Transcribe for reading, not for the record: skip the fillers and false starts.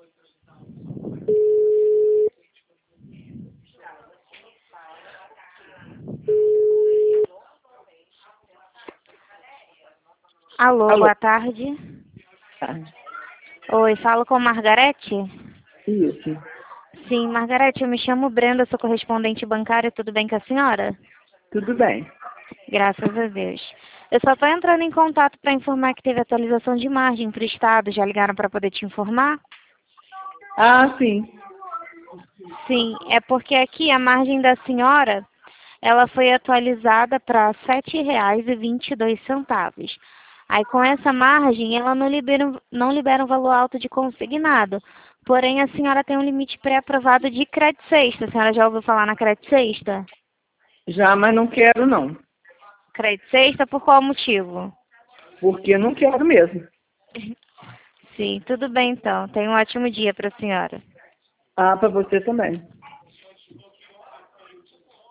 Alô, Alô. boa tarde. Tarde. Oi, falo com Margarete? Isso. Sim, Margarete, eu me chamo Brenda, sou correspondente bancária, tudo bem com a senhora? Tudo bem. Graças a Deus. Eu só estou entrando em contato para informar que teve atualização de margem para o Estado. Já ligaram para poder te informar? Ah, sim. Sim, é porque aqui a margem da senhora, ela foi atualizada para R$ 7,22. Aí com essa margem, ela não libera um valor alto de consignado. Porém, a senhora tem um limite pré-aprovado de crédito sexta. A senhora já ouviu falar na crédito sexta? Já, mas não quero não. Crédito sexta por qual motivo? Porque não quero mesmo. Sim, tudo bem então. Tenha um ótimo dia para a senhora. Ah, para você também.